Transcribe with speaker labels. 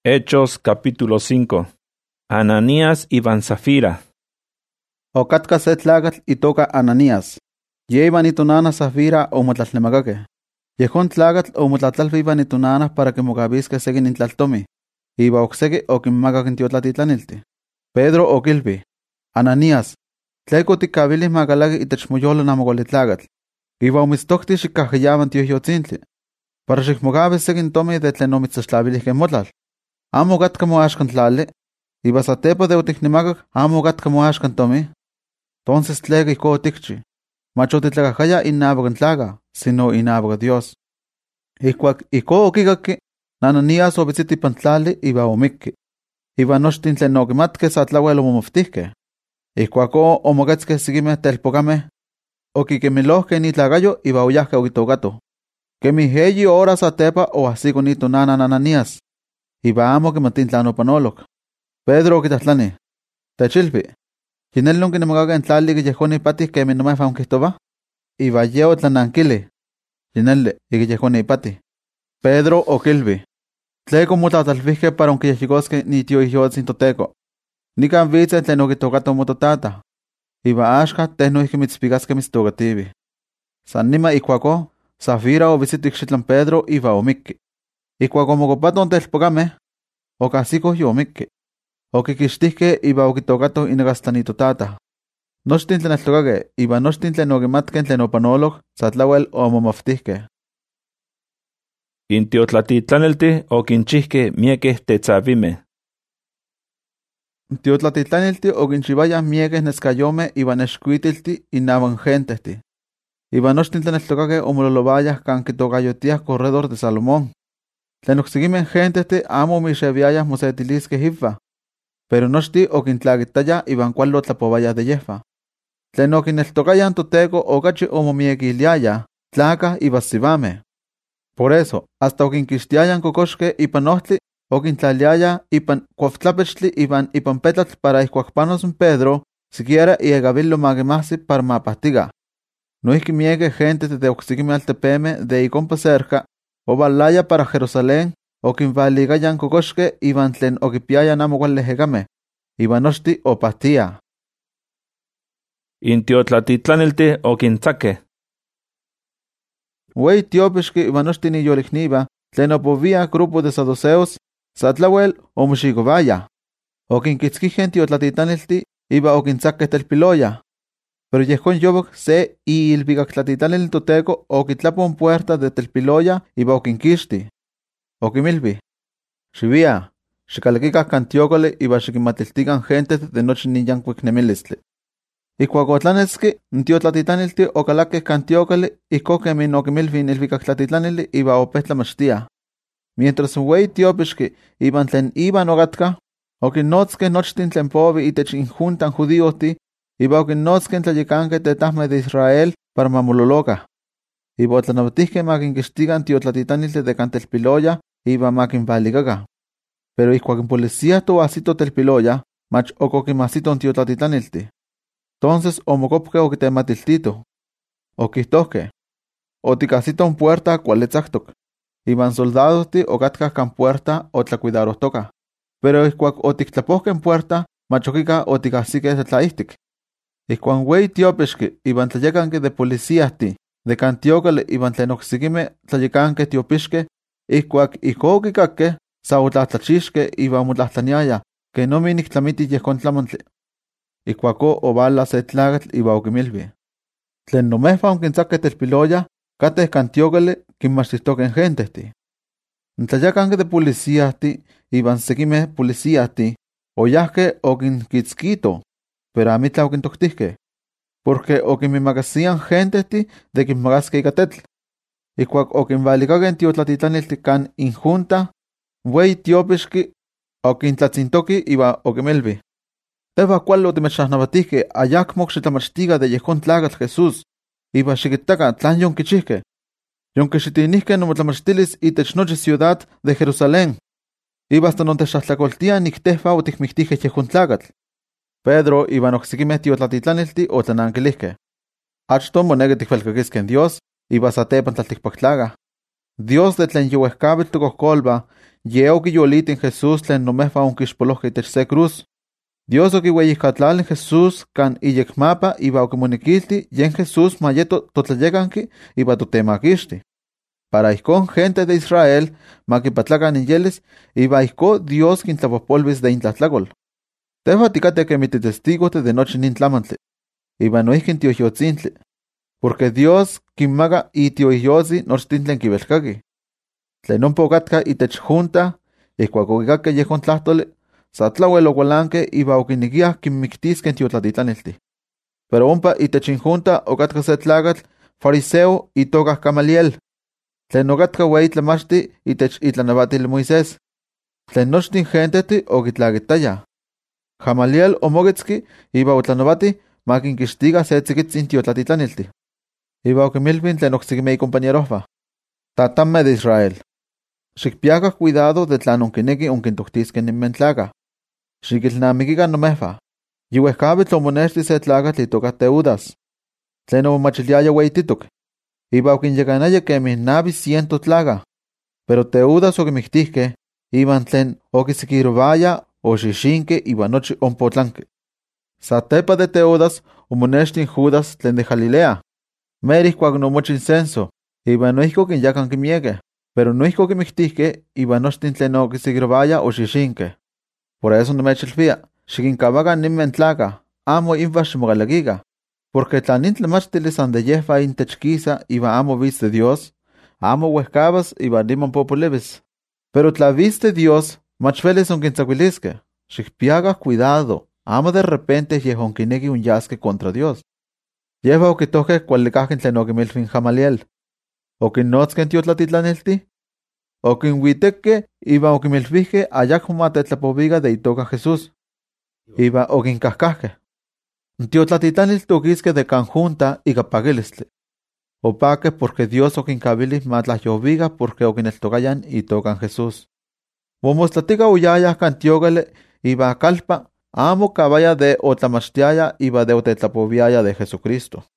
Speaker 1: Hechos capítulo 5. Ananías iban Zafira.
Speaker 2: Ocatka se tlacatl itoka Ananías. Ye iban itonana Zafira omotlalnemacake. Yehon tlacatl omotlatlalpi iban itonana para que mocavisque segui intlaltomi. Iba ocsegui oquinmacac in tiotlatitlanilti. Pedro oquilvi: Ananías, tleco ticcavilis macalaqui itech moyolo namocuali tlacatl. Iba omitztocti xiccajeyaban tiohyotzintli, para xicmocavis segui tomi de tlen omitztlaxtlabilis que motlal. Amo ocatca moaxcan tlali, iba satepa de oticnimacac amo ocatca moaxcan tomi. Entonces tleca ihco oticchi, mach otitlacajaya innapac n tlaca, sino innapac Dios. Ihcuac ihco oquicacqui, Ananías obitziti ipan tlali iba omicqui. Iba nochtin tlen oquimatque sa tlauel omomoftihque. Ihcuaco omoquetzque siquimeh telpocameh, oquiquemilohque ni tlacayo iba oyahque oquitocato. Quemi 10 horas satepa oahsico ni tonana Ananías. Iba amo quimatin tlan opanoloc. Pedro oquitlahtlani: Techilpi, yinel onquinemacaque n tlali quiyehconi ipatih quemi nomehua onquihtoba? Iba ye otlananquili: Yineli, iquiyehconi ipatih. Pedro oquilvi: Tleco motlatlalvihque para onquiyehyicosque ni tioihyotzin toteco. Nican vitze tlen oquitocato mototata. Iba axca teh noihqui mitzpicasque mitztocativi. San nima ihcuaco, Zafira ovitzito icxitlan Pedro iba omicqui. Ihcuac omocopato n telpocameh, ocahsico yomicqui. Oquiquixtihque iba oquitocato inacastlan totata. Nochtin tlaneltocaque iba nochtin tlen oquimatque tlen opanoloc sa tlauel omomoftihque.
Speaker 1: Intiotlatitlánilti oquinchihque miequeh tetzavimeh.
Speaker 2: Tiotlatitlanilti oquinchivayah miequeh nescayomeh iba nexcuitilti innaban gentehti. Iba nochtin tlaneltocaque omololobayah can quitocayotiah corredor de Salomón. Tlen ocsiquimeh gentehti amo omixeviayah mosetilisque iva, pero nochti oquintlaquitayah iban cuali otlapovayah de yehva. Tlen oquineltocayah n toteco ocachi omomiequiliayah tlacah iba sivameh. Por eso, hasta oquinquixtiayah cocoxque ipan ohtli, oquintlaliayah ipan cuaftlapechtli iban ipan petlatl para ihcuac panos n Pedro, siquiera iegavilo maquimahsi para mapahtiga. Noihqui mieque gente de ocsiquimeh altepemeh de icompa cerca, ovalaya para Jerusalén, oquinvalicayan cocoxque iban tlen oquipiayan amo cuali ejecameh, iban nochti opahtiah.
Speaker 1: Intiotlatitlánilti oquintzaque.
Speaker 2: Uey tiopixqui iban nochtin iyolicniba, tlen opovia grupo de saduceos, sa tlauel omoxicovayah. Oquinquitzquihque tiotlatitlanilti iba oquintzaque telpiloya. Pero yehcon yovoc se iilvicactlatitlanil toteco oquitlapo puerta de telpiloya iba oquinquixti. Oquimilvi: Xivia, xicalequica can tiocoli iba xiquinmatiltican gente de nochi ni yancuic nemilistli. Ihcuac otlanetzqui, n tiotlatitlanilti ocalaqueh can tiocoli ihco quemi oquimilvi in ilvicactlatitlanili iba opetlamachtia. Mientras uey tiopixqui iban tlen iban ocatca, oquinnotzqueh nochtin tlen povi itech injuntan judiohti, iba oquinnotzqueh tlayecanque tetahmeh de Israel para mamololocah. Iba otlanauatihque maquinquixtican tiotlatitlanilti de can telpiloya iba maquinvalicaca. Pero ihcuac in policía toahsito telpiloya, mach ocoquimahsito n tiotlatitlanilti. Entonces omocopque oquitematiltito. Oquihtohque: Oticahsito n puerta cualitzactoc. Iban soldadosti ocatcah can puerta otlacuidarohtoca. Pero ihcuac otictlapohque n puerta, mach oquica oticahsique tlatlaihtic. Ihcuan uey tiopixqui iban tlayecanque de policíahti, de can tiocali iban tlen ocsiquimeh tlayecanque tiopixque, ihcuac ihco oquicacque, sa otlatlachixque iba omotlahtlaniaya, que nomi nictlamiti yehcon tlamantli. Ihcuaco ovala se tlacatl iba oquimilvi: Tlen nomehva onquintzaque telpiloya, cateh can tiocali quinmachtihtoque n gentehti. N tlayecanque de policíahti iban sequimeh policíahti oyahque oquinquitzquito, pero amitla oquintoctihque, porque oquinmimacasiyan gentehti de quinmacasque ica tetl. Ihcuac oquinvalicaque n tiotlatitlanilti can injunta, uey tiopixqui oquintlatzintoqui iba oquimilvi: Tehva cuali otimechnahnawatihque ayacmo xitlamachtiga de yehcon tlacatl Jesús, iba xiquitaca tlan yonquichihque. Yonquixitinihque nomotlamachtilis itech nochi ciudad de Jerusalén. Iba hasta nontechtlahtacoltia nic tehva oticmictihque yehcon tlacatl. Pedro iban ocsiquimeh tiotlatitlanilti otlananquilihque: Achto monequi ticfelcaquisque en Dios, iba satepan tlalticpactlacah. Dios de tlen youehcavitl tocohcolba, ye oquiyolitin Jesús tlen nomehfa onquixpolohque itech se cruz. Dios oquiueyihcatlalin Jesús can iyecmapa iba oquimonequilti yen Jesús mayeto totlayecanqui iba totemaquixti. Para ijcon gente de Israel maquipatlacan inyeles iba ijco Dios quintlapopolvis de intlatlacol. Tefa ticate que mititestigote de noche nintlamantli, iba noihquin tiohyotzintli, porque Dios quinmaga itioihyozi nochtin tlen quibelcaqui. Tlen ompa ocatka itech junta, ihcuac oquicaque yehon tlahtoli, satlauel ocualanque iba oquiniquiah quinmictisquen tiotlatitlanilti. Pero ompa itech injunta ocatka se tlacatl fariseo itoca Gamaliel, tlen ocatka ueyi tlamachti itech itlanahuatil Moisés, tlen nochtin genteti oquitlaquitaya. Gamaliel omoquetzki iba otlanavati maquinquixtiga se tziquitzin tiotlatitlanilti. Iba oquimilvin tlen ocsiquimeh icompañerohva. Tatameh de Israel, xicpiaca cuidado de tlan onquinequi onquintoctisquen inmentlaca. Xiquilnamiquica nomehva. Yiuehcabi tlomonexti se tlacatl itoca Teudas, tlen omomachiliaya ueititok. Iba oquinyecanaya quemih 900 tlaca. Pero Teudas oquimictihque, iban tlen oquisiquirobaya oxixinque iba nochi ompotlanque. Satepa de Teudas omonextin Judas tlen de Galilea. Merih cuac nomochi incenso, iba noihco quinyacan quimieque, pero noihco quimictihque iba nochtin tlen oquisiquirobaya oxixinque. Por eso nomechilvia, xiquincavaca ninmentlaca, amo inva ximogalaquica, porque tla nintlamachtilis san de yehva intechquisa iba amo vis de Dios, amo huehcabas iba niman popolivis. Pero tla vis de Dios, machvelis onquintzacuilisque, xicpiaca cuidado, amo de repente yehon quinequi unyasque contra Dios. Yehva oquitohque cualicahquin tlen oquimilvin Gamaliel. Oquinnotzquen tiotlatitlanilti, oquinhuiteque iba oquimilvihque ayacmo matetlapoviga de itoca Jesús. Iba oquincahcahque. Tiotlatitlanilti oquisque de canjunta ica paquilistli. Opaque porque Dios oquincabilis matlayoviga porque oquineltocayan itocan Jesús. Momostlatica uyaya cantiogale iba calpa amo cabaya de otlamachtiaya iba de otetlapoviaya de Jesucristo.